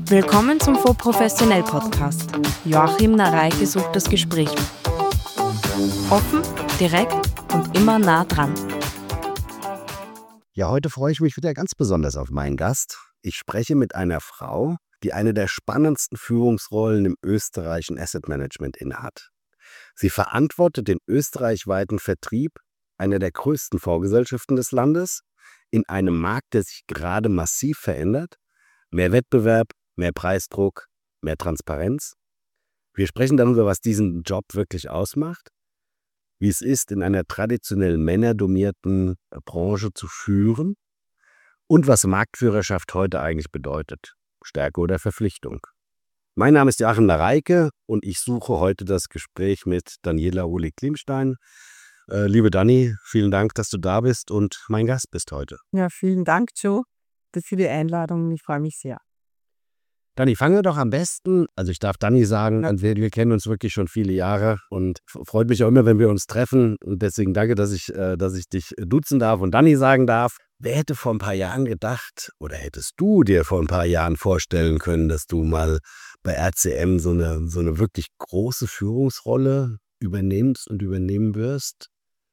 Willkommen zum Faux Professionell Podcast. Joachim Nareike sucht das Gespräch. Offen, direkt und immer nah dran. Ja, heute freue ich mich wieder ganz besonders auf meinen Gast. Ich spreche mit einer Frau, die eine der spannendsten Führungsrollen im österreichischen Asset Management innehat. Sie verantwortet den österreichweiten Vertrieb einer der größten Fondsgesellschaften des Landes in einem Markt, der sich gerade massiv verändert. Mehr Wettbewerb, mehr Preisdruck, mehr Transparenz. Wir sprechen darüber, was diesen Job wirklich ausmacht, wie es ist, in einer traditionell männerdominierten Branche zu führen und was Marktführerschaft heute eigentlich bedeutet, Stärke oder Verpflichtung. Mein Name ist Joachim Nareike und ich suche heute das Gespräch mit Daniela Ohlig-Klimstein. Liebe Dani, vielen Dank, dass du da bist und mein Gast bist heute. Ja, vielen Dank, Joe, für die Einladung. Ich freue mich sehr. Dani, fangen wir doch am besten, also ich darf Dani sagen, wir kennen uns wirklich schon viele Jahre und freut mich auch immer, wenn wir uns treffen und deswegen danke, dass ich dich duzen darf und Dani sagen darf. Wer hätte vor ein paar Jahren gedacht oder hättest du dir vor ein paar Jahren vorstellen können, dass du mal bei RCM so eine wirklich große Führungsrolle übernimmst und übernehmen wirst?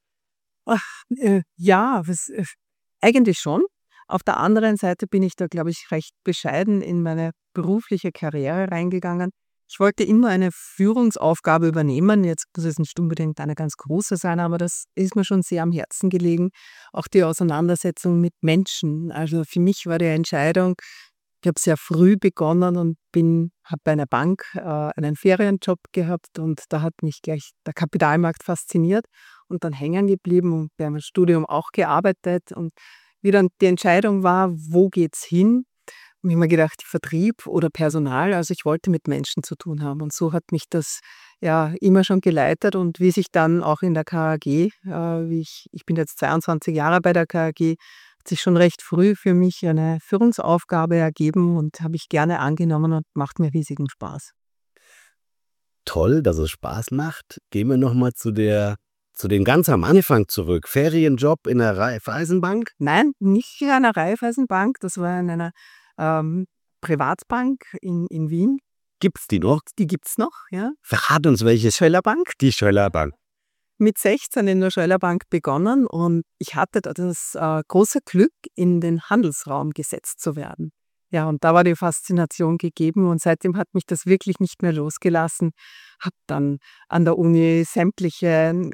Eigentlich schon. Auf der anderen Seite bin ich da, glaube ich, recht bescheiden in meine berufliche Karriere reingegangen. Ich wollte immer eine Führungsaufgabe übernehmen. Jetzt muss es nicht unbedingt eine ganz große sein, aber das ist mir schon sehr am Herzen gelegen. Auch die Auseinandersetzung mit Menschen. Also für mich war die Entscheidung, ich habe sehr früh begonnen und habe bei einer Bank einen Ferienjob gehabt und da hat mich gleich der Kapitalmarkt fasziniert und dann hängen geblieben und bei meinem Studium auch gearbeitet. Und wie dann die Entscheidung war, wo geht's hin? Und ich habe mir gedacht, Vertrieb oder Personal, also ich wollte mit Menschen zu tun haben. Und so hat mich das ja immer schon geleitet und wie sich dann auch in der KAG, ich bin jetzt 22 Jahre bei der KAG, hat sich schon recht früh für mich eine Führungsaufgabe ergeben und habe ich gerne angenommen und macht mir riesigen Spaß. Toll, dass es Spaß macht. Gehen wir nochmal zu den ganz am Anfang zurück. Ferienjob in der Raiffeisenbank? Nein, nicht in einer Raiffeisenbank, das war in einer Privatbank in Wien. Gibt's die noch? Die gibt's noch, ja. Verrat uns welche. Schöllerbank. Die Schöllerbank. Mit 16 in der Schöllerbank begonnen und ich hatte da das große Glück, in den Handelsraum gesetzt zu werden. Ja, und da war die Faszination gegeben und seitdem hat mich das wirklich nicht mehr losgelassen. Habe dann an der Uni sämtliche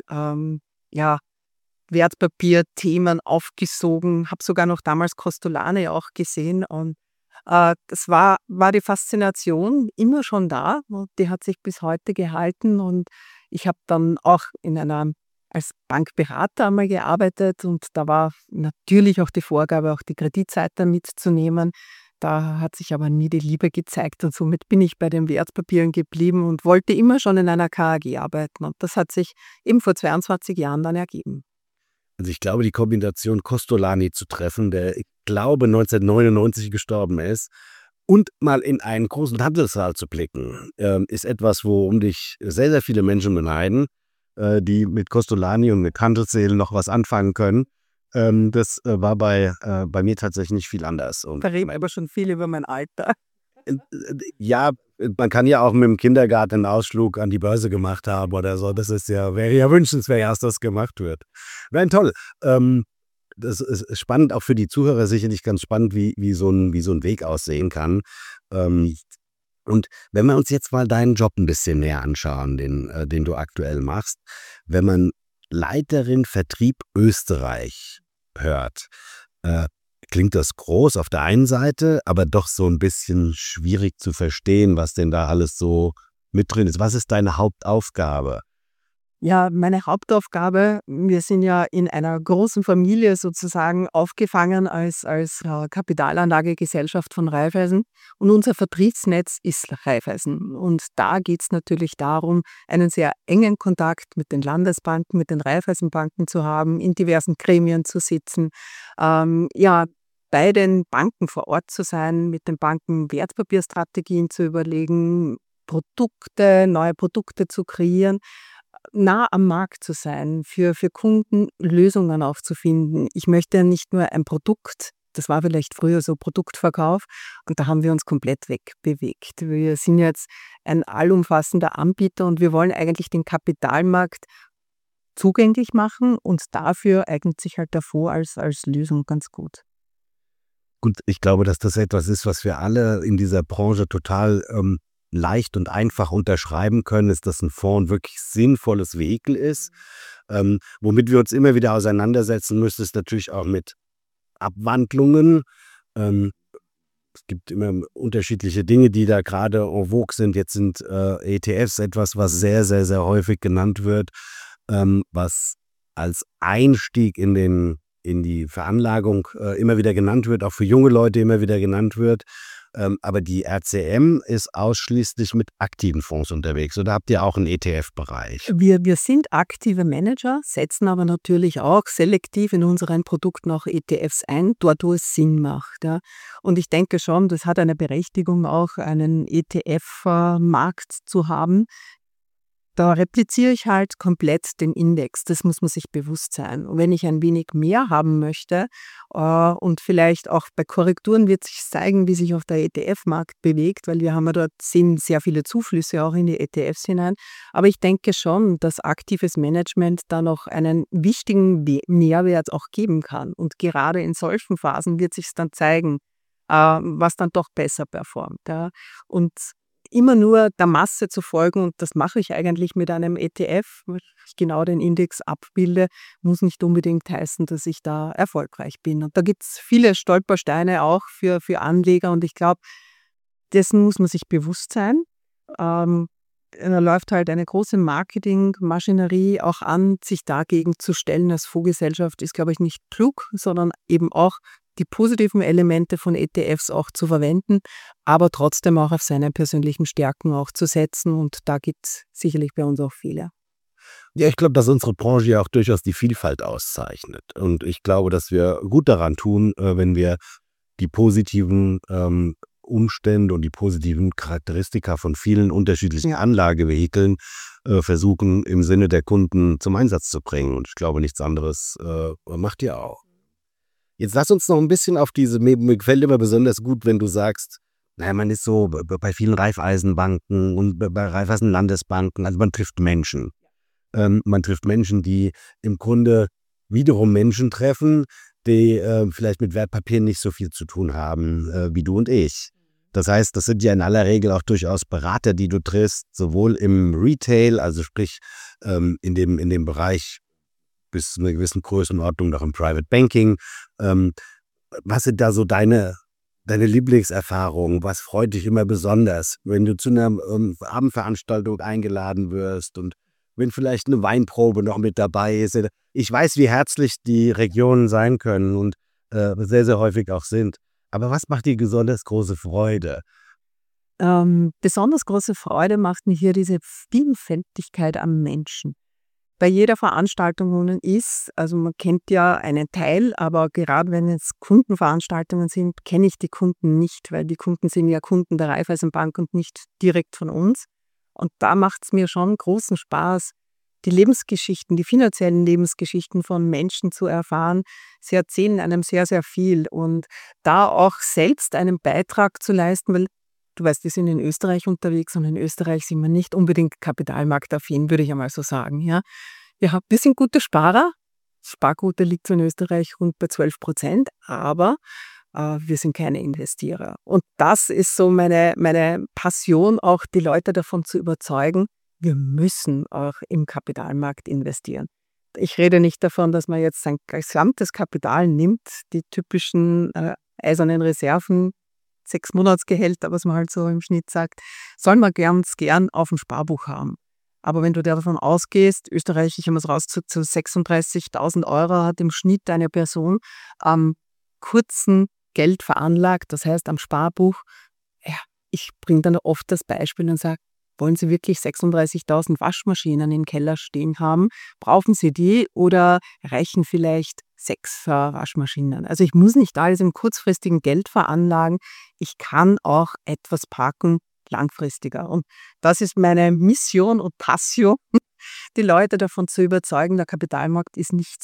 Wertpapierthemen aufgesogen, habe sogar noch damals Kostolany auch gesehen und das war die Faszination immer schon da und die hat sich bis heute gehalten und ich habe dann auch als Bankberater einmal gearbeitet und da war natürlich auch die Vorgabe, auch die Kreditseite mitzunehmen. Da hat sich aber nie die Liebe gezeigt und somit bin ich bei den Wertpapieren geblieben und wollte immer schon in einer KAG arbeiten und das hat sich eben vor 22 Jahren dann ergeben. Also ich glaube, die Kombination Kostolany zu treffen, der, ich glaube, 1999 gestorben ist, und mal in einen großen Handelssaal zu blicken, ist etwas, worum dich sehr, sehr viele Menschen beneiden, die mit Kostolany und mit Handelssälen noch was anfangen können. Das war bei mir tatsächlich nicht viel anders. Da reden wir aber schon viel über mein Alter. Ja, man kann ja auch mit dem Kindergarten einen Ausflug an die Börse gemacht haben oder so. Das wäre ja wünschenswert, dass das gemacht wird. Wäre toll. Das ist spannend, auch für die Zuhörer sicherlich ganz spannend, wie so ein Weg aussehen kann. Und wenn wir uns jetzt mal deinen Job ein bisschen näher anschauen, den du aktuell machst, wenn man Leiterin Vertrieb Österreich hört, klingt das groß auf der einen Seite, aber doch so ein bisschen schwierig zu verstehen, was denn da alles so mit drin ist. Was ist deine Hauptaufgabe? Ja, meine Hauptaufgabe, wir sind ja in einer großen Familie sozusagen aufgefangen als Kapitalanlagegesellschaft von Raiffeisen und unser Vertriebsnetz ist Raiffeisen. Und da geht es natürlich darum, einen sehr engen Kontakt mit den Landesbanken, mit den Raiffeisenbanken zu haben, in diversen Gremien zu sitzen, bei den Banken vor Ort zu sein, mit den Banken Wertpapierstrategien zu überlegen, neue Produkte zu kreieren, nah am Markt zu sein, für Kunden Lösungen aufzufinden. Ich möchte nicht nur ein Produkt das war vielleicht früher so Produktverkauf und da haben wir uns komplett wegbewegt. Wir sind jetzt ein allumfassender Anbieter und wir wollen eigentlich den Kapitalmarkt zugänglich machen und dafür eignet sich halt der Fonds als Lösung ganz gut. Gut, ich glaube, dass das etwas ist, was wir alle in dieser Branche total leicht und einfach unterschreiben können, ist, dass ein Fonds ein wirklich sinnvolles Vehikel ist. Womit wir uns immer wieder auseinandersetzen müssen, ist natürlich auch mit Abwandlungen. Es gibt immer unterschiedliche Dinge, die da gerade en vogue sind. Jetzt sind ETFs etwas, was sehr, sehr, sehr häufig genannt wird, was als Einstieg in die Veranlagung immer wieder genannt wird, auch für junge Leute immer wieder genannt wird. Aber die RCM ist ausschließlich mit aktiven Fonds unterwegs. Oder habt ihr auch einen ETF-Bereich? Wir sind aktive Manager, setzen aber natürlich auch selektiv in unseren Produkten auch ETFs ein, dort wo es Sinn macht. Ja. Und ich denke schon, das hat eine Berechtigung, auch einen ETF-Markt zu haben. Da repliziere ich halt komplett den Index. Das muss man sich bewusst sein. Und wenn ich ein wenig mehr haben möchte und vielleicht auch bei Korrekturen wird sich zeigen, wie sich auch der ETF-Markt bewegt, weil wir haben ja dort sehr viele Zuflüsse auch in die ETFs hinein. Aber ich denke schon, dass aktives Management da noch einen wichtigen Mehrwert auch geben kann. Und gerade in solchen Phasen wird sich dann zeigen, was dann doch besser performt. Ja. Und immer nur der Masse zu folgen, und das mache ich eigentlich mit einem ETF, weil ich genau den Index abbilde, muss nicht unbedingt heißen, dass ich da erfolgreich bin. Und da gibt es viele Stolpersteine auch für Anleger und ich glaube, dessen muss man sich bewusst sein. Da läuft halt eine große Marketingmaschinerie auch an, sich dagegen zu stellen als Fondsgesellschaft ist, glaube ich, nicht klug, sondern eben auch die positiven Elemente von ETFs auch zu verwenden, aber trotzdem auch auf seine persönlichen Stärken auch zu setzen und da gibt es sicherlich bei uns auch viele. Ja, ich glaube, dass unsere Branche ja auch durchaus die Vielfalt auszeichnet. Und ich glaube, dass wir gut daran tun, wenn wir die positiven Umstände und die positiven Charakteristika von vielen unterschiedlichen Anlagevehikeln versuchen, im Sinne der Kunden zum Einsatz zu bringen. Und ich glaube, nichts anderes macht ihr auch. Jetzt lass uns noch ein bisschen auf mir gefällt immer besonders gut, wenn du sagst, naja, man ist so bei vielen Raiffeisenbanken und bei Raiffeisen-Landesbanken, also man trifft Menschen. Man trifft Menschen, die im Grunde wiederum Menschen treffen, die vielleicht mit Wertpapieren nicht so viel zu tun haben wie du und ich. Das heißt, das sind ja in aller Regel auch durchaus Berater, die du triffst, sowohl im Retail, also sprich in dem Bereich bis zu einer gewissen Größenordnung noch im Private Banking. Was sind da so deine Lieblingserfahrungen? Was freut dich immer besonders, wenn du zu einer Abendveranstaltung eingeladen wirst und wenn vielleicht eine Weinprobe noch mit dabei ist? Ich weiß, wie herzlich die Regionen sein können und sehr, sehr häufig auch sind. Aber was macht dir besonders große Freude? Besonders große Freude macht mir hier diese Vielfältigkeit am Menschen. Bei jeder Veranstaltung, wo man ist, also man kennt ja einen Teil, aber gerade wenn es Kundenveranstaltungen sind, kenne ich die Kunden nicht, weil die Kunden sind ja Kunden der Raiffeisenbank und nicht direkt von uns. Und da macht es mir schon großen Spaß, die Lebensgeschichten, die finanziellen Lebensgeschichten von Menschen zu erfahren. Sie erzählen einem sehr, sehr viel und da auch selbst einen Beitrag zu leisten, weil du weißt, wir sind in Österreich unterwegs und in Österreich sind wir nicht unbedingt kapitalmarktaffin, würde ich einmal so sagen. Ja. Wir sind gute Sparer. Sparquote liegt so in Österreich rund bei 12%, aber wir sind keine Investierer. Und das ist so meine Passion, auch die Leute davon zu überzeugen, wir müssen auch im Kapitalmarkt investieren. Ich rede nicht davon, dass man jetzt sein gesamtes Kapital nimmt, die typischen eisernen Reserven, 6 Monatsgehälter, was man halt so im Schnitt sagt, soll man gern auf dem Sparbuch haben. Aber wenn du davon ausgehst, Österreich, ich habe es rausgezogen, zu 36.000 € hat im Schnitt eine Person am kurzen Geld veranlagt, das heißt am Sparbuch. Ja, ich bringe dann oft das Beispiel und sage, wollen Sie wirklich 36.000 Waschmaschinen im Keller stehen haben? Brauchen Sie die oder reichen vielleicht 6 Waschmaschinen? Also ich muss nicht alles im kurzfristigen Geld veranlagen. Ich kann auch etwas parken langfristiger. Und das ist meine Mission und Passion, die Leute davon zu überzeugen, der Kapitalmarkt ist nichts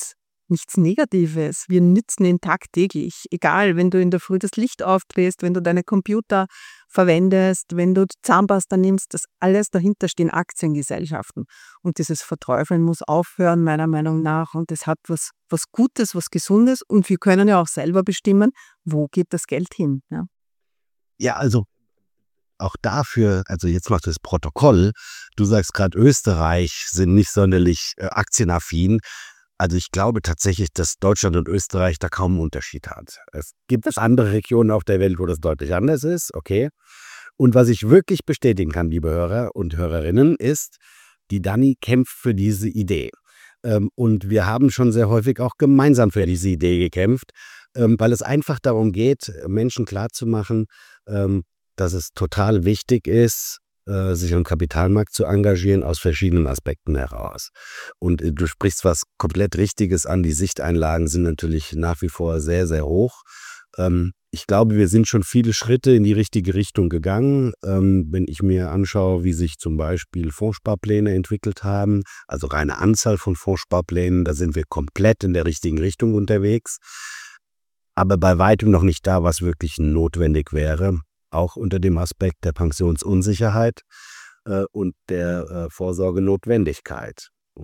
nichts Negatives. Wir nützen ihn tagtäglich. Egal, wenn du in der Früh das Licht aufdrehst, wenn du deine Computer verwendest, wenn du Zahnpasta nimmst, das alles dahinter stehen Aktiengesellschaften. Und dieses Verteufeln muss aufhören, meiner Meinung nach. Und es hat was Gutes, was Gesundes. Und wir können ja auch selber bestimmen, wo geht das Geld hin. Ja, Ja, also auch dafür, also jetzt macht das Protokoll, du sagst gerade, Österreich sind nicht sonderlich aktienaffin. Also ich glaube tatsächlich, dass Deutschland und Österreich da kaum einen Unterschied hat. Es gibt andere Regionen auf der Welt, wo das deutlich anders ist, okay. Und was ich wirklich bestätigen kann, liebe Hörer und Hörerinnen, ist, die Dani kämpft für diese Idee. Und wir haben schon sehr häufig auch gemeinsam für diese Idee gekämpft, weil es einfach darum geht, Menschen klarzumachen, dass es total wichtig ist, sich am Kapitalmarkt zu engagieren, aus verschiedenen Aspekten heraus. Und du sprichst was komplett Richtiges an. Die Sichteinlagen sind natürlich nach wie vor sehr, sehr hoch. Ich glaube, wir sind schon viele Schritte in die richtige Richtung gegangen. Wenn ich mir anschaue, wie sich zum Beispiel Fondssparpläne entwickelt haben, also reine Anzahl von Fondssparplänen, da sind wir komplett in der richtigen Richtung unterwegs. Aber bei weitem noch nicht da, was wirklich notwendig wäre. Auch unter dem Aspekt der Pensionsunsicherheit und der Vorsorgenotwendigkeit.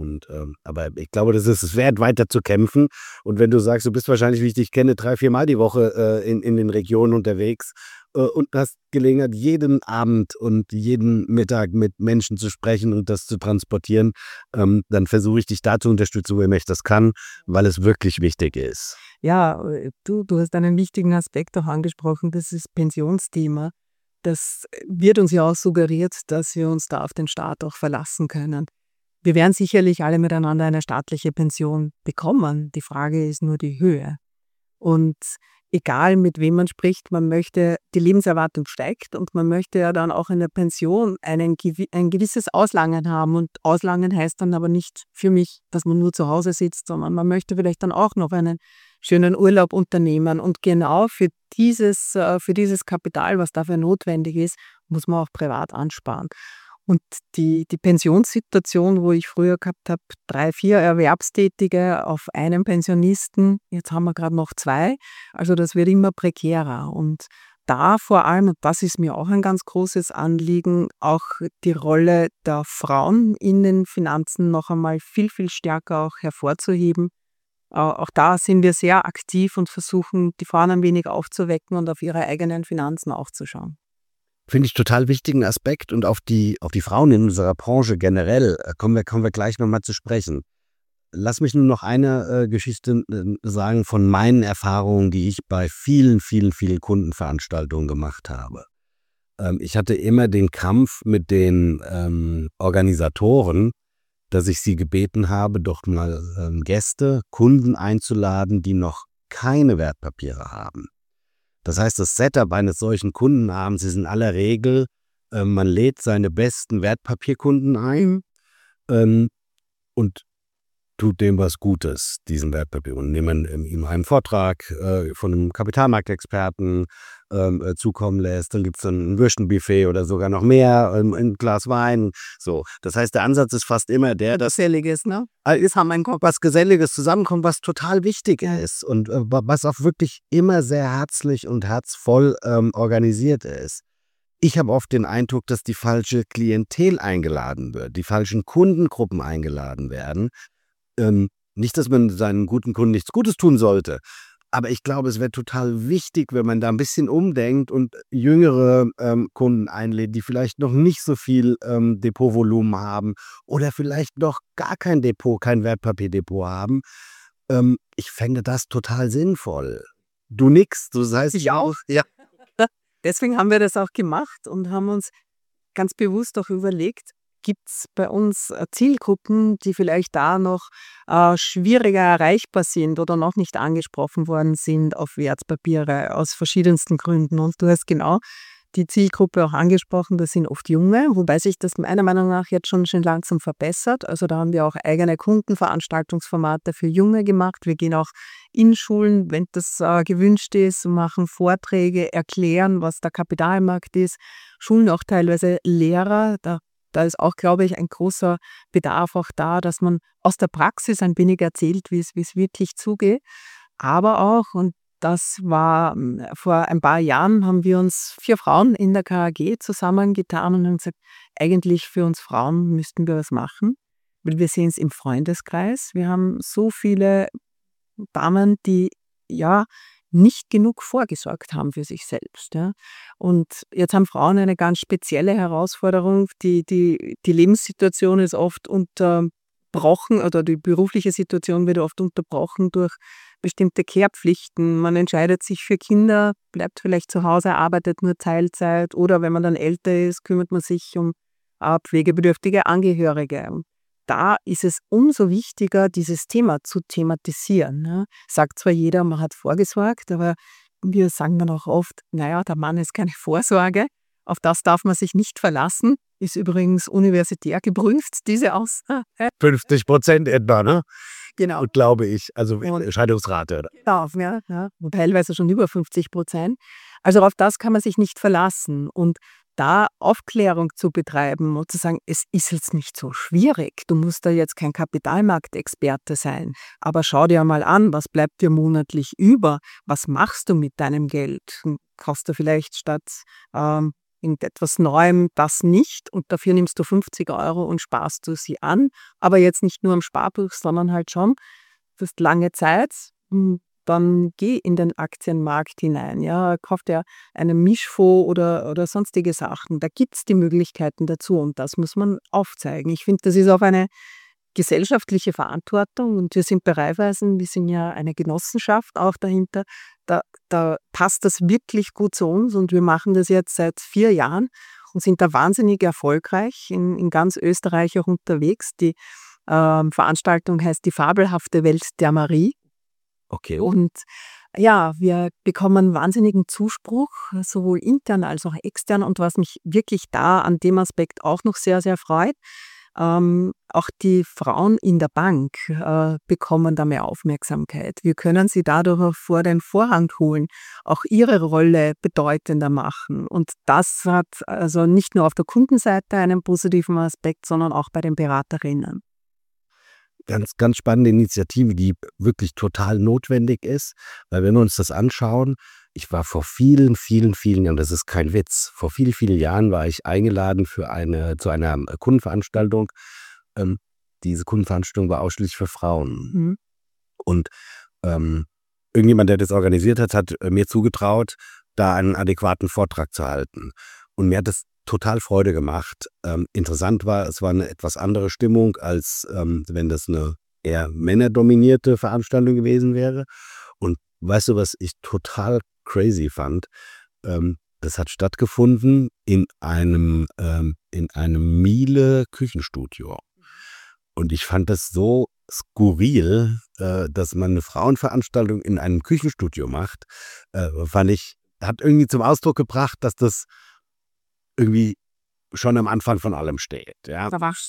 Aber ich glaube, das ist es wert, weiter zu kämpfen. Und wenn du sagst, du bist wahrscheinlich, wie ich dich kenne, 3-4 Mal die Woche in den Regionen unterwegs und hast Gelegenheit, jeden Abend und jeden Mittag mit Menschen zu sprechen und das zu transportieren, dann versuche ich dich da zu unterstützen, wo immer ich das kann, weil es wirklich wichtig ist. ja, du hast einen wichtigen Aspekt auch angesprochen, das ist Pensionsthema. Das wird uns ja auch suggeriert, dass wir uns da auf den Staat auch verlassen können. Wir werden sicherlich alle miteinander eine staatliche Pension bekommen. Die Frage ist nur die Höhe. Und egal mit wem man spricht, man möchte, die Lebenserwartung steigt und man möchte ja dann auch in der Pension ein gewisses Auslangen haben. Und Auslangen heißt dann aber nicht für mich, dass man nur zu Hause sitzt, sondern man möchte vielleicht dann auch noch einen schönen Urlaub unternehmen. Und genau für dieses Kapital, was dafür notwendig ist, muss man auch privat ansparen. Und die Pensionssituation, wo ich früher gehabt habe, 3-4 Erwerbstätige auf einen Pensionisten, jetzt haben wir gerade noch 2, also das wird immer prekärer. Und da vor allem, und das ist mir auch ein ganz großes Anliegen, auch die Rolle der Frauen in den Finanzen noch einmal viel, viel stärker auch hervorzuheben. Auch da sind wir sehr aktiv und versuchen, die Frauen ein wenig aufzuwecken und auf ihre eigenen Finanzen auch zu schauen. Finde ich total wichtigen Aspekt und auf die Frauen in unserer Branche generell kommen wir gleich nochmal zu sprechen. Lass mich nur noch eine Geschichte sagen von meinen Erfahrungen, die ich bei vielen, vielen, vielen Kundenveranstaltungen gemacht habe. Ich hatte immer den Kampf mit den Organisatoren, dass ich sie gebeten habe, doch mal Gäste, Kunden einzuladen, die noch keine Wertpapiere haben. Das heißt, das Setup eines solchen Kundenabends ist in aller Regel, man lädt seine besten Wertpapierkunden ein und tut dem was Gutes, diesen Wertpapier. Und nehmen ihm einen Vortrag von einem Kapitalmarktexperten zukommen lässt. Dann gibt es ein Würstchenbuffet oder sogar noch mehr, ein Glas Wein. So. Das heißt, der Ansatz ist fast immer der, dass Geselliges, ne? was Geselliges zusammenkommt, was total wichtig ist und was auch wirklich immer sehr herzlich und herzvoll organisiert ist. Ich habe oft den Eindruck, dass die falsche Klientel eingeladen wird, die falschen Kundengruppen eingeladen werden. Nicht, dass man seinen guten Kunden nichts Gutes tun sollte, aber ich glaube, es wäre total wichtig, wenn man da ein bisschen umdenkt und jüngere Kunden einlädt, die vielleicht noch nicht so viel Depotvolumen haben oder vielleicht noch gar kein Depot, kein Wertpapierdepot haben. Ich fände das total sinnvoll. Du nix, das heißt Ich auch. Ja. Deswegen haben wir das auch gemacht und haben uns ganz bewusst auch überlegt, gibt es bei uns Zielgruppen, die vielleicht da noch schwieriger erreichbar sind oder noch nicht angesprochen worden sind auf Wertpapiere aus verschiedensten Gründen. Und du hast genau die Zielgruppe auch angesprochen, das sind oft Junge, wobei sich das meiner Meinung nach jetzt schon langsam verbessert. Also da haben wir auch eigene Kundenveranstaltungsformate für Junge gemacht. Wir gehen auch in Schulen, wenn das gewünscht ist, machen Vorträge, erklären, was der Kapitalmarkt ist. Schulen auch teilweise Lehrer, da da ist auch, glaube ich, ein großer Bedarf auch da, dass man aus der Praxis ein wenig erzählt, wie es wirklich zugeht. Aber auch, und das war vor ein paar Jahren, haben wir uns 4 Frauen in der KAG zusammengetan und haben gesagt, eigentlich für uns Frauen müssten wir was machen, weil wir sehen es im Freundeskreis. Wir haben so viele Damen, die ja nicht genug vorgesorgt haben für sich selbst. Ja. Und jetzt haben Frauen eine ganz spezielle Herausforderung. Die Lebenssituation ist oft unterbrochen oder die berufliche Situation wird oft unterbrochen durch bestimmte Kehrpflichten. Man entscheidet sich für Kinder, bleibt vielleicht zu Hause, arbeitet nur Teilzeit oder wenn man dann älter ist, kümmert man sich um pflegebedürftige Angehörige. Da ist es umso wichtiger, dieses Thema zu thematisieren. Ne? Sagt zwar jeder, man hat vorgesorgt, aber wir sagen dann auch oft, naja, der Mann ist keine Vorsorge. Auf das darf man sich nicht verlassen. Ist übrigens universitär geprüft, diese Aussage. 50% etwa, ne? Genau. Und glaube ich, also Und- Scheidungsrate. Oder? Genau, ja, und teilweise schon über 50%. Also auf das kann man sich nicht verlassen. Und da Aufklärung zu betreiben und zu sagen, es ist jetzt nicht so schwierig, du musst da jetzt kein Kapitalmarktexperte sein, aber schau dir mal an, was bleibt dir monatlich über, was machst du mit deinem Geld? Kaufst du vielleicht statt irgendetwas Neuem das nicht und dafür nimmst du 50 € und sparst du sie an, aber jetzt nicht nur am Sparbuch, sondern halt schon, du hast lange Zeit, dann geh in den Aktienmarkt hinein. Ja, kauf dir einen Mischfonds oder sonstige Sachen. Da gibt es die Möglichkeiten dazu und das muss man aufzeigen. Ich finde, das ist auch eine gesellschaftliche Verantwortung und wir sind bei Raiffeisen, wir sind ja eine Genossenschaft auch dahinter. Da passt das wirklich gut zu uns und wir machen das jetzt seit 4 Jahren und sind da wahnsinnig erfolgreich in ganz Österreich auch unterwegs. Die Veranstaltung heißt die fabelhafte Welt der Marie. Okay. Und ja, wir bekommen wahnsinnigen Zuspruch, sowohl intern als auch extern. Und was mich wirklich da an dem Aspekt auch noch sehr, sehr freut, auch die Frauen in der Bank bekommen da mehr Aufmerksamkeit. Wir können sie dadurch auch vor den Vorhang holen, auch ihre Rolle bedeutender machen. Und das hat also nicht nur auf der Kundenseite einen positiven Aspekt, sondern auch bei den Beraterinnen. Ganz, ganz spannende Initiative, die wirklich total notwendig ist, weil wenn wir uns das anschauen, ich war vor vielen, vielen, vielen Jahren, das ist kein Witz, vor vielen, vielen Jahren war ich eingeladen zu einer Kundenveranstaltung. Diese Kundenveranstaltung war ausschließlich für Frauen. Mhm. Und irgendjemand, der das organisiert hat, hat mir zugetraut, da einen adäquaten Vortrag zu halten. Und mir hat das total Freude gemacht. Interessant war, es war eine etwas andere Stimmung, als wenn das eine eher männerdominierte Veranstaltung gewesen wäre. Und weißt du, was ich total crazy fand? Das hat stattgefunden in einem Miele-Küchenstudio. Und ich fand das so skurril, dass man eine Frauenveranstaltung in einem Küchenstudio macht, hat irgendwie zum Ausdruck gebracht, dass das irgendwie schon am Anfang von allem steht. Ja.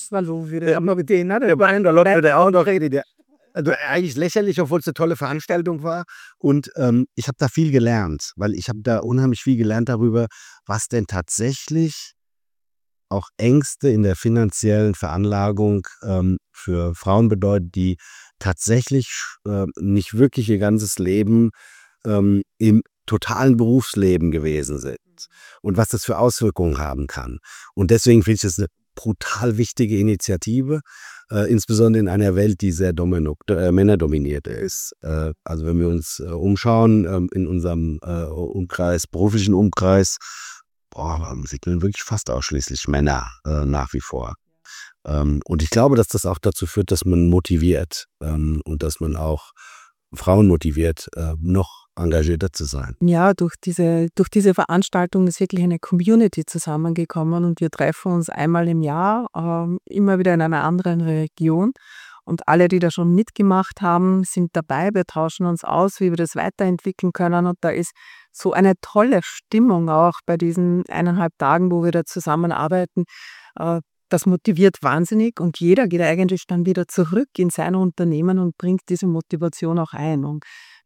Also eigentlich lächerlich, obwohl es eine tolle Veranstaltung war. Und ich habe da viel gelernt, weil ich habe da unheimlich viel gelernt darüber, was denn tatsächlich auch Ängste in der finanziellen Veranlagung für Frauen bedeutet, die tatsächlich nicht wirklich ihr ganzes Leben im totalen Berufsleben gewesen sind und was das für Auswirkungen haben kann. Und deswegen finde ich das eine brutal wichtige Initiative, insbesondere in einer Welt, die sehr männerdominiert ist. Also wenn wir uns umschauen in unserem beruflichen Umkreis, segnen wirklich fast ausschließlich Männer nach wie vor. Und ich glaube, dass das auch dazu führt, dass man motiviert und dass man auch Frauen motiviert, noch engagierter zu sein. Ja, durch diese Veranstaltung ist wirklich eine Community zusammengekommen und wir treffen uns einmal im Jahr, immer wieder in einer anderen Region. Und alle, die da schon mitgemacht haben, sind dabei. Wir tauschen uns aus, wie wir das weiterentwickeln können. Und da ist so eine tolle Stimmung auch bei diesen 1,5 Tagen, wo wir da zusammenarbeiten. Das motiviert wahnsinnig und jeder geht eigentlich dann wieder zurück in sein Unternehmen und bringt diese Motivation auch ein. Und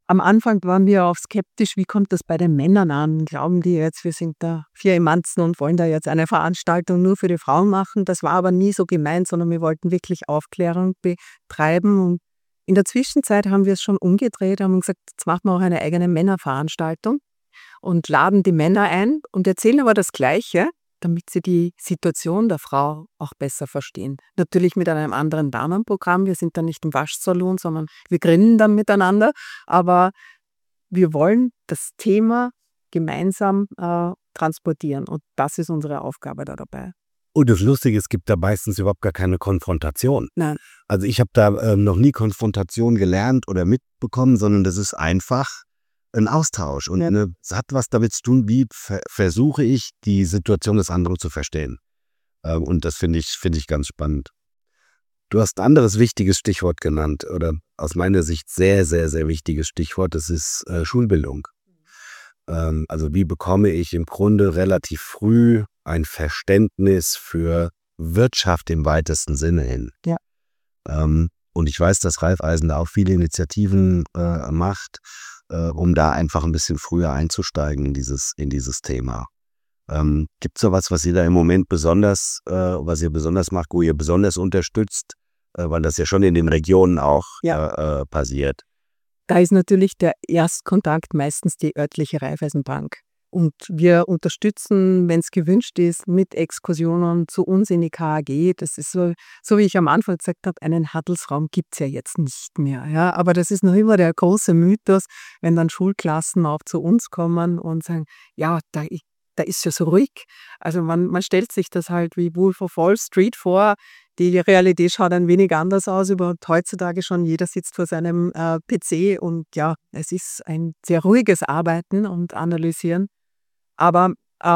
Am Anfang waren wir auch skeptisch, wie kommt das bei den Männern an? Glauben die jetzt, wir sind da Firlefanzen und wollen da jetzt eine Veranstaltung nur für die Frauen machen? Das war aber nie so gemeint, sondern wir wollten wirklich Aufklärung betreiben. Und in der Zwischenzeit haben wir es schon umgedreht, haben gesagt, jetzt machen wir auch eine eigene Männerveranstaltung und laden die Männer ein und erzählen aber das Gleiche, damit sie die Situation der Frau auch besser verstehen. Natürlich mit einem anderen Damenprogramm. Wir sind dann nicht im Waschsalon, sondern wir grillen dann miteinander. Aber wir wollen das Thema gemeinsam transportieren. Und das ist unsere Aufgabe da dabei. Und das Lustige, es gibt da meistens überhaupt gar keine Konfrontation. Nein. Also ich habe da noch nie Konfrontation gelernt oder mitbekommen, sondern das ist einfach ein Austausch und es hat was damit zu tun, wie versuche ich, die Situation des anderen zu verstehen. Und das finde ich ganz spannend. Du hast ein anderes wichtiges Stichwort genannt oder aus meiner Sicht sehr, sehr, sehr wichtiges Stichwort, das ist Schulbildung. Also wie bekomme ich im Grunde relativ früh ein Verständnis für Wirtschaft im weitesten Sinne hin. Ja. Und ich weiß, dass Raiffeisen da auch viele Initiativen macht, um da einfach ein bisschen früher einzusteigen in dieses Thema. Gibt es sowas, was ihr da im Moment besonders macht, wo ihr besonders unterstützt, weil das ja schon in den Regionen auch passiert? Da ist natürlich der Erstkontakt meistens die örtliche Raiffeisenbank. Und wir unterstützen, wenn es gewünscht ist, mit Exkursionen zu uns in die KAG. Das ist so wie ich am Anfang gesagt habe, einen Handelsraum gibt es ja jetzt nicht mehr. Ja? Aber das ist noch immer der große Mythos, wenn dann Schulklassen auch zu uns kommen und sagen, ja, da ist ja so ruhig. Also man stellt sich das halt wie Wolf of Wall Street vor. Die Realität schaut ein wenig anders aus. Heutzutage schon jeder sitzt vor seinem PC und ja, es ist ein sehr ruhiges Arbeiten und Analysieren. Aber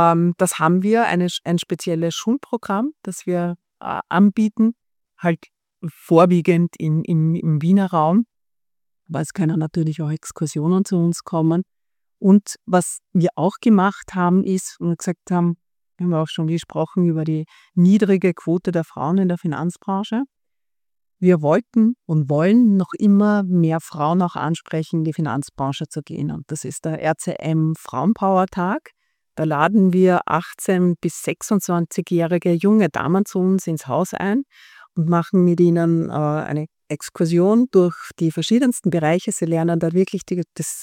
das haben wir, ein spezielles Schulprogramm, das wir anbieten, halt vorwiegend im Wiener Raum. Aber es können natürlich auch Exkursionen zu uns kommen. Und was wir auch gemacht haben, ist, und wir gesagt haben, wir haben auch schon gesprochen über die niedrige Quote der Frauen in der Finanzbranche. Wir wollten und wollen noch immer mehr Frauen auch ansprechen, in die Finanzbranche zu gehen. Und das ist der RCM Frauenpower-Tag. Da laden wir 18- bis 26-jährige junge Damen zu uns ins Haus ein und machen mit ihnen eine Exkursion durch die verschiedensten Bereiche. Sie lernen da wirklich die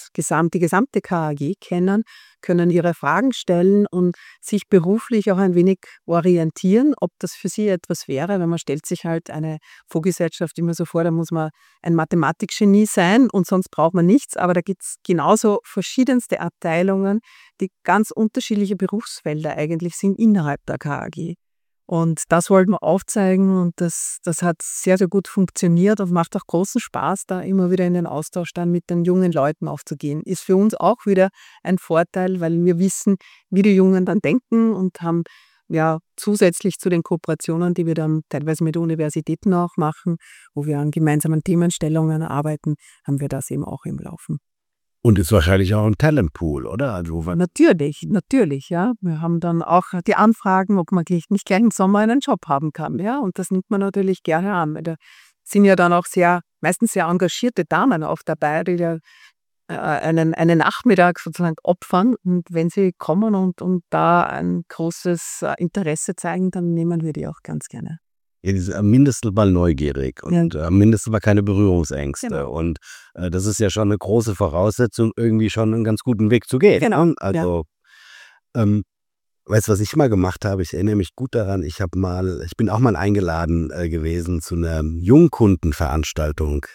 gesamte KAG kennen, können ihre Fragen stellen und sich beruflich auch ein wenig orientieren, ob das für sie etwas wäre, weil man stellt sich halt eine Fondsgesellschaft immer so vor, da muss man ein Mathematikgenie sein und sonst braucht man nichts, aber da gibt es genauso verschiedenste Abteilungen, die ganz unterschiedliche Berufsfelder eigentlich sind innerhalb der KAG. Und das wollten wir aufzeigen und das hat sehr, sehr gut funktioniert und macht auch großen Spaß, da immer wieder in den Austausch dann mit den jungen Leuten aufzugehen. Ist für uns auch wieder ein Vorteil, weil wir wissen, wie die Jungen dann denken und haben ja zusätzlich zu den Kooperationen, die wir dann teilweise mit Universitäten auch machen, wo wir an gemeinsamen Themenstellungen arbeiten, haben wir das eben auch im Laufen. Und ist wahrscheinlich auch ein Talentpool, oder? Also, Natürlich, ja. Wir haben dann auch die Anfragen, ob man nicht gleich im Sommer einen Job haben kann, ja. Und das nimmt man natürlich gerne an. Da sind ja dann auch meistens sehr engagierte Damen auch dabei, die ja einen Nachmittag sozusagen opfern. Und wenn sie kommen und da ein großes Interesse zeigen, dann nehmen wir die auch ganz gerne. Ja, die sind mindestens mal neugierig und mindestens mal keine Berührungsängste. Genau. Und das ist ja schon eine große Voraussetzung, irgendwie schon einen ganz guten Weg zu gehen. Genau, Ne? Also, weißt du, was ich mal gemacht habe? Ich erinnere mich gut daran, ich bin auch mal eingeladen gewesen zu einer Jungkundenveranstaltung.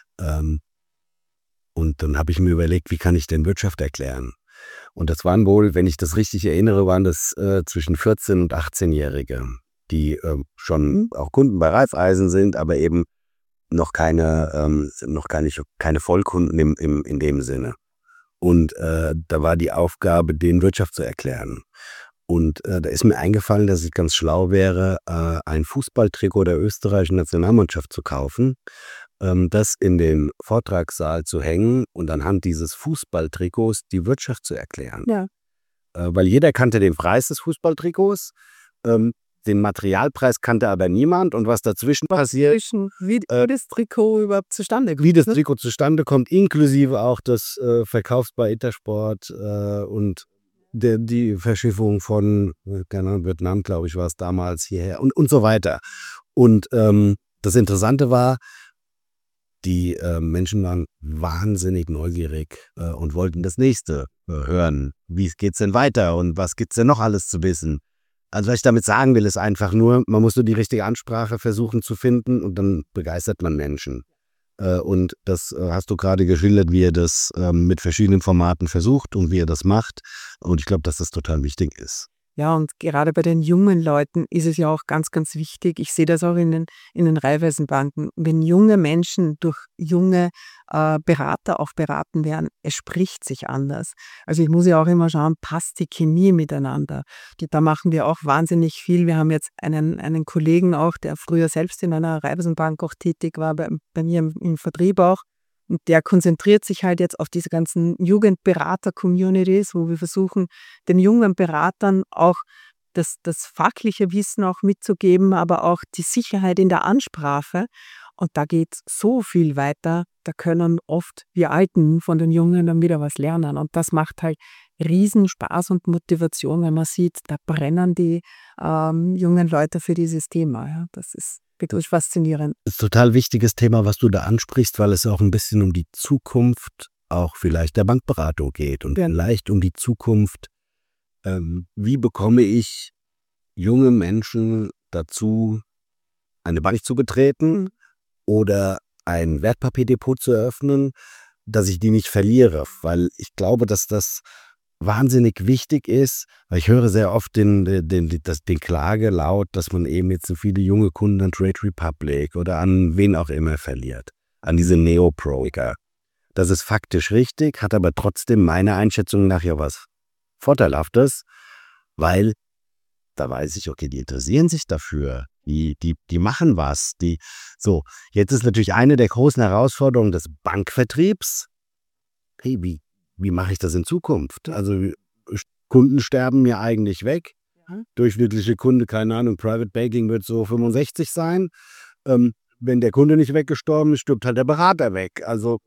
Und dann habe ich mir überlegt, wie kann ich denn Wirtschaft erklären? Und das waren wohl, wenn ich das richtig erinnere, waren das zwischen 14- und 18-Jährige. Die schon auch Kunden bei Raiffeisen sind, aber eben noch keine Vollkunden in dem Sinne. Und da war die Aufgabe, denen Wirtschaft zu erklären. Und da ist mir eingefallen, dass es ganz schlau wäre, ein Fußballtrikot der österreichischen Nationalmannschaft zu kaufen, das in den Vortragssaal zu hängen und anhand dieses Fußballtrikots die Wirtschaft zu erklären. Ja. Weil jeder kannte den Preis des Fußballtrikots, Den Materialpreis kannte aber niemand und was dazwischen passiert, Wie das Trikot überhaupt zustande kommt. wie das ne? Trikot zustande kommt, inklusive auch des Verkaufs bei Intersport und die Verschiffung von keine Ahnung, Vietnam, glaube ich, war es damals hierher und so weiter. Und das Interessante war, die Menschen waren wahnsinnig neugierig und wollten das Nächste hören. Wie geht's denn weiter und was gibt's denn noch alles zu wissen? Also was ich damit sagen will, ist einfach nur, man muss nur die richtige Ansprache versuchen zu finden und dann begeistert man Menschen. Und das hast du gerade geschildert, wie er das mit verschiedenen Formaten versucht und wie er das macht. Und ich glaube, dass das total wichtig ist. Ja, und gerade bei den jungen Leuten ist es ja auch ganz, ganz wichtig. Ich sehe das auch in den Raiffeisenbanken. Wenn junge Menschen durch junge Berater auch beraten werden, es spricht sich anders. Also ich muss ja auch immer schauen, passt die Chemie miteinander? Da machen wir auch wahnsinnig viel. Wir haben jetzt einen Kollegen auch, der früher selbst in einer Raiffeisenbank auch tätig war, bei mir im Vertrieb auch. Und der konzentriert sich halt jetzt auf diese ganzen Jugendberater-Communities, wo wir versuchen, den jungen Beratern auch das fachliche Wissen auch mitzugeben, aber auch die Sicherheit in der Ansprache. Und da geht es so viel weiter. Da können oft wir Alten von den Jungen dann wieder was lernen. Und das macht halt riesen Spaß und Motivation, wenn man sieht, da brennen die jungen Leute für dieses Thema. Ja. Das ist wirklich faszinierend. Das ist ein total wichtiges Thema, was du da ansprichst, weil es auch ein bisschen um die Zukunft auch vielleicht der Bankberatung geht und vielleicht um die Zukunft, wie bekomme ich junge Menschen dazu, eine Bank zu betreten oder ein Wertpapierdepot zu eröffnen, dass ich die nicht verliere, weil ich glaube, dass das wahnsinnig wichtig ist, weil ich höre sehr oft den Klagelaut, dass man eben jetzt so viele junge Kunden an Trade Republic oder an wen auch immer verliert, an diese Neo-Broker. Das ist faktisch richtig, hat aber trotzdem meiner Einschätzung nach ja was Vorteilhaftes, weil da weiß ich, okay, die interessieren sich dafür, die machen was. So, jetzt ist natürlich eine der großen Herausforderungen des Bankvertriebs. Hey, wie mache ich das in Zukunft? Also Kunden sterben mir eigentlich weg. Durchschnittliche Kunde, keine Ahnung, Private Banking wird so 65 sein. Wenn der Kunde nicht weggestorben ist, stirbt halt der Berater weg. Also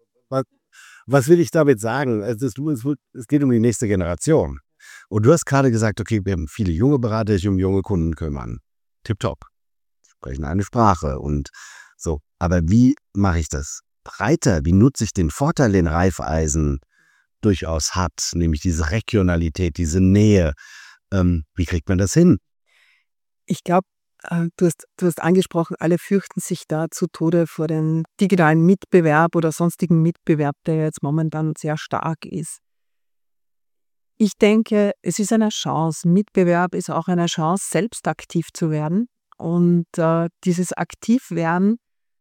was will ich damit sagen? Es geht um die nächste Generation. Und du hast gerade gesagt, okay, wir haben viele junge Berater, die sich um junge Kunden kümmern. Tipptopp. Sprechen eine Sprache und so. Aber wie mache ich das breiter? Wie nutze ich den Vorteil, den Raiffeisen durchaus hat, nämlich diese Regionalität, diese Nähe? Wie kriegt man das hin? Ich glaube, du hast angesprochen, alle fürchten sich da zu Tode vor dem digitalen Mitbewerb oder sonstigen Mitbewerb, der jetzt momentan sehr stark ist. Ich denke, es ist eine Chance. Mitbewerb ist auch eine Chance, selbst aktiv zu werden. Und dieses Aktivwerden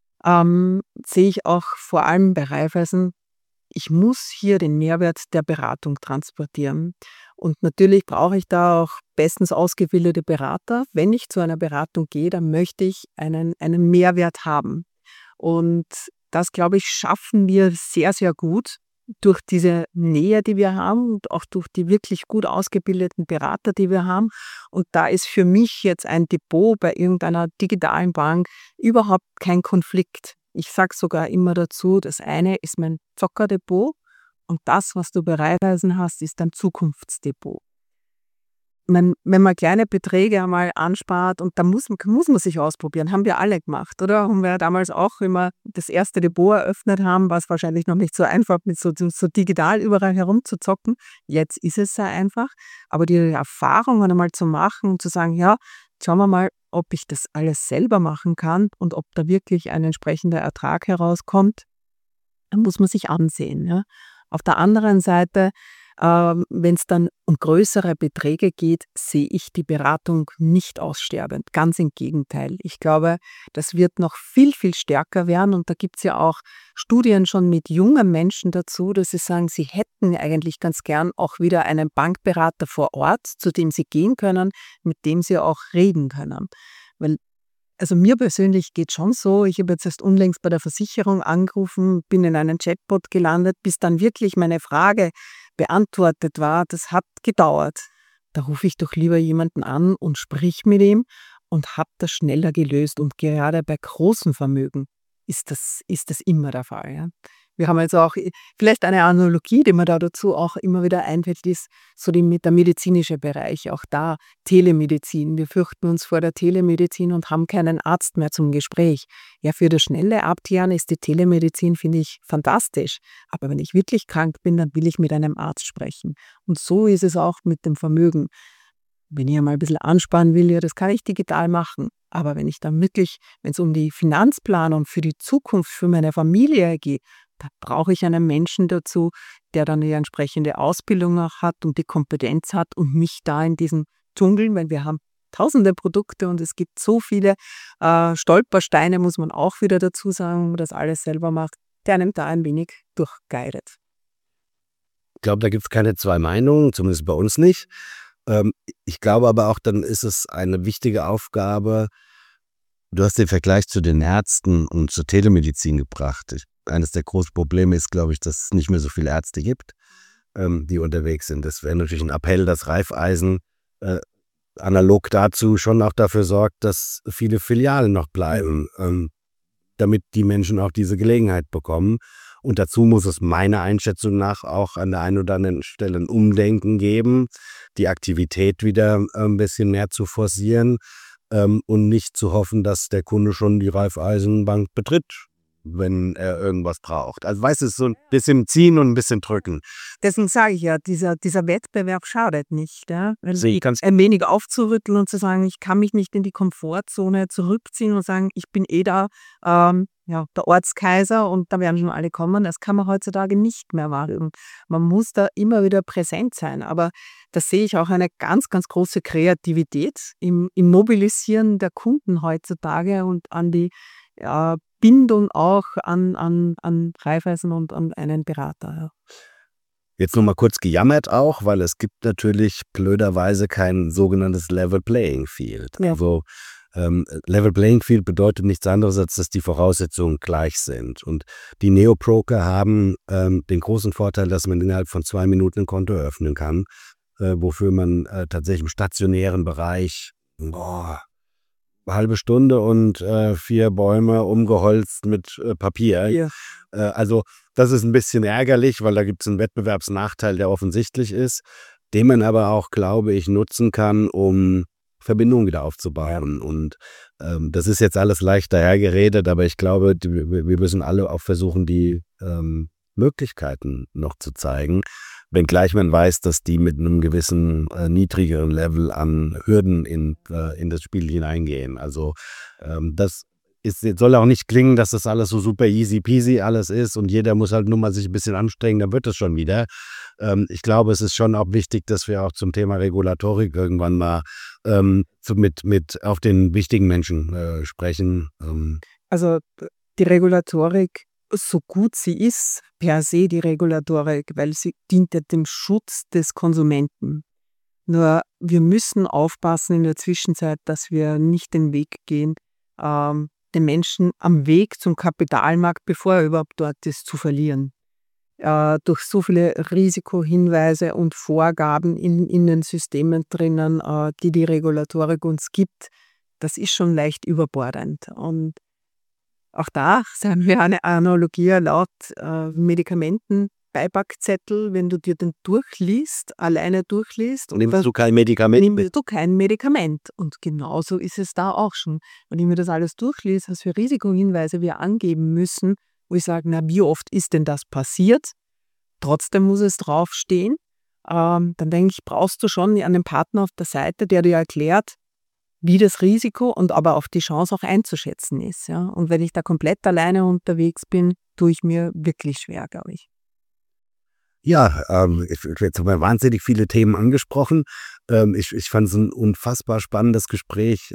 sehe ich auch vor allem bei Raiffeisen. Ich muss hier den Mehrwert der Beratung transportieren. Und natürlich brauche ich da auch bestens ausgebildete Berater. Wenn ich zu einer Beratung gehe, dann möchte ich einen Mehrwert haben. Und das, glaube ich, schaffen wir sehr, sehr gut durch diese Nähe, die wir haben und auch durch die wirklich gut ausgebildeten Berater, die wir haben. Und da ist für mich jetzt ein Depot bei irgendeiner digitalen Bank überhaupt kein Konflikt. Ich sage sogar immer dazu, das eine ist mein Zockerdepot und das, was du bei Raiffeisen hast, ist dein Zukunftsdepot. Wenn man kleine Beträge einmal anspart und da muss man sich ausprobieren, haben wir alle gemacht, oder? Haben wir damals auch immer das erste Depot eröffnet haben, war es wahrscheinlich noch nicht so einfach, mit so digital überall herumzuzocken. Jetzt ist es sehr einfach, aber die Erfahrungen einmal zu machen und zu sagen, ja, schauen wir mal, ob ich das alles selber machen kann und ob da wirklich ein entsprechender Ertrag herauskommt, dann muss man sich ansehen. Ja. Auf der anderen Seite, wenn es dann um größere Beträge geht, sehe ich die Beratung nicht aussterbend. Ganz im Gegenteil. Ich glaube, das wird noch viel, viel stärker werden. Und da gibt es ja auch Studien schon mit jungen Menschen dazu, dass sie sagen, sie hätten eigentlich ganz gern auch wieder einen Bankberater vor Ort, zu dem sie gehen können, mit dem sie auch reden können. Weil also mir persönlich geht schon so, ich habe jetzt erst unlängst bei der Versicherung angerufen, bin in einen Chatbot gelandet, bis dann wirklich meine Frage beantwortet war. Das hat gedauert. Da rufe ich doch lieber jemanden an und sprich mit ihm. und habe das schneller gelöst. Und gerade bei großen Vermögen ist das immer der Fall. Ja. Wir haben also auch vielleicht eine Analogie, die mir da dazu auch immer wieder einfällt, ist so der medizinische Bereich, auch da Telemedizin. Wir fürchten uns vor der Telemedizin und haben keinen Arzt mehr zum Gespräch. Ja, für das schnelle Abklären ist die Telemedizin, finde ich, fantastisch. Aber wenn ich wirklich krank bin, dann will ich mit einem Arzt sprechen. Und so ist es auch mit dem Vermögen. Wenn ich einmal ein bisschen ansparen will, ja, das kann ich digital machen. Aber wenn es um die Finanzplanung für die Zukunft, für meine Familie geht, da brauche ich einen Menschen dazu, der dann die entsprechende Ausbildung auch hat und die Kompetenz hat und mich da in diesen Dschungel, weil wir haben tausende Produkte und es gibt so viele Stolpersteine, muss man auch wieder dazu sagen, wenn man das alles selber macht, der einem da ein wenig durchguidet. Ich glaube, da gibt es keine zwei Meinungen, zumindest bei uns nicht. Ich glaube aber auch, dann ist es eine wichtige Aufgabe. Du hast den Vergleich zu den Ärzten und zur Telemedizin gebracht. Eines der großen Probleme ist, glaube ich, dass es nicht mehr so viele Ärzte gibt, die unterwegs sind. Das wäre natürlich ein Appell, dass Raiffeisen analog dazu schon auch dafür sorgt, dass viele Filialen noch bleiben, damit die Menschen auch diese Gelegenheit bekommen. Und dazu muss es meiner Einschätzung nach auch an der einen oder anderen Stelle ein Umdenken geben, die Aktivität wieder ein bisschen mehr zu forcieren und nicht zu hoffen, dass der Kunde schon die Raiffeisenbank betritt, wenn er irgendwas braucht. Also weißt du, es ist so ein bisschen ziehen und ein bisschen drücken. Deswegen sage ich ja, dieser Wettbewerb schadet nicht. Ja? Sehe ich ganz ein wenig aufzurütteln und zu sagen, ich kann mich nicht in die Komfortzone zurückziehen und sagen, ich bin da der Ortskaiser und da werden schon alle kommen. Das kann man heutzutage nicht mehr machen. Man muss da immer wieder präsent sein. Aber da sehe ich auch eine ganz, ganz große Kreativität im Mobilisieren der Kunden heutzutage und an die Bindung auch an Raiffeisen und an einen Berater. Ja. Jetzt noch mal kurz gejammert auch, weil es gibt natürlich blöderweise kein sogenanntes Level Playing Field. Ja. Also Level Playing Field bedeutet nichts anderes, als dass die Voraussetzungen gleich sind. Und die Neobroker haben den großen Vorteil, dass man innerhalb von 2 Minuten ein Konto eröffnen kann, wofür man tatsächlich im stationären Bereich halbe Stunde und 4 Bäume umgeholzt mit Papier. Ja. Also das ist ein bisschen ärgerlich, weil da gibt es einen Wettbewerbsnachteil, der offensichtlich ist, den man aber auch, glaube ich, nutzen kann, um Verbindungen wieder aufzubauen. Und das ist jetzt alles leicht dahergeredet, aber ich glaube, wir müssen alle auch versuchen, die Möglichkeiten noch zu zeigen, wenngleich man weiß, dass die mit einem gewissen niedrigeren Level an Hürden in das Spiel hineingehen. Also das soll auch nicht klingen, dass das alles so super easy peasy alles ist und jeder muss halt nur mal sich ein bisschen anstrengen, dann wird es schon wieder. Ich glaube, es ist schon auch wichtig, dass wir auch zum Thema Regulatorik irgendwann mal mit auf den wichtigen Menschen sprechen. Also die Regulatorik, so gut sie ist, per se die Regulatorik, weil sie dient ja dem Schutz des Konsumenten. Nur wir müssen aufpassen in der Zwischenzeit, dass wir nicht den Weg gehen, den Menschen am Weg zum Kapitalmarkt, bevor er überhaupt dort ist, zu verlieren. Durch so viele Risikohinweise und Vorgaben in den Systemen drinnen, die Regulatorik uns gibt, das ist schon leicht überbordend. Und auch da sagen wir eine Analogie laut Medikamentenbeipackzettel, wenn du dir den alleine durchliest. Nimmst du kein Medikament mit? Nimmst du kein Medikament. Und genauso ist es da auch schon. Wenn ich mir das alles durchlese, was für Risikohinweise wir angeben müssen, wo ich sage, na, wie oft ist denn das passiert? Trotzdem muss es draufstehen. Dann denke ich, brauchst du schon einen Partner auf der Seite, der dir erklärt, wie das Risiko und aber auch die Chance auch einzuschätzen ist. Ja? Und wenn ich da komplett alleine unterwegs bin, tue ich mir wirklich schwer, glaube ich. Ja, jetzt haben wir wahnsinnig viele Themen angesprochen. Ich fand es ein unfassbar spannendes Gespräch.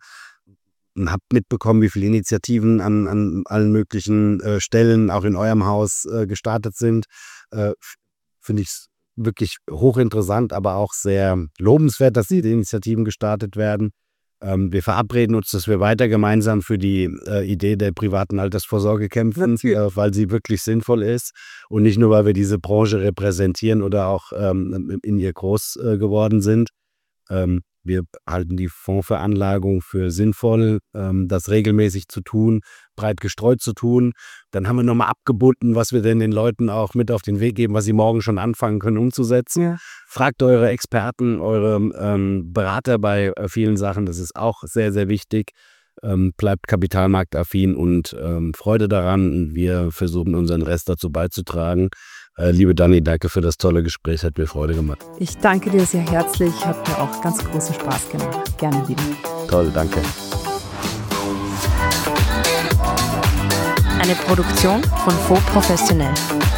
Habe mitbekommen, wie viele Initiativen an allen möglichen Stellen auch in eurem Haus gestartet sind. Finde ich wirklich hochinteressant, aber auch sehr lobenswert, dass diese Initiativen gestartet werden. Wir verabreden uns, dass wir weiter gemeinsam für die Idee der privaten Altersvorsorge kämpfen, weil sie wirklich sinnvoll ist und nicht nur, weil wir diese Branche repräsentieren oder auch in ihr groß geworden sind. Wir halten die Fondsveranlagung für sinnvoll, das regelmäßig zu tun, breit gestreut zu tun. Dann haben wir nochmal abgebunden, was wir denn den Leuten auch mit auf den Weg geben, was sie morgen schon anfangen können umzusetzen. Ja. Fragt eure Experten, eure Berater bei vielen Sachen, das ist auch sehr, sehr wichtig. Bleibt kapitalmarktaffin und Freude daran. Wir versuchen unseren Rest dazu beizutragen. Liebe Dani, danke für das tolle Gespräch, hat mir Freude gemacht. Ich danke dir sehr herzlich, hat mir auch ganz großen Spaß gemacht. Gerne wieder. Toll, danke. Eine Produktion von Faux Professionell.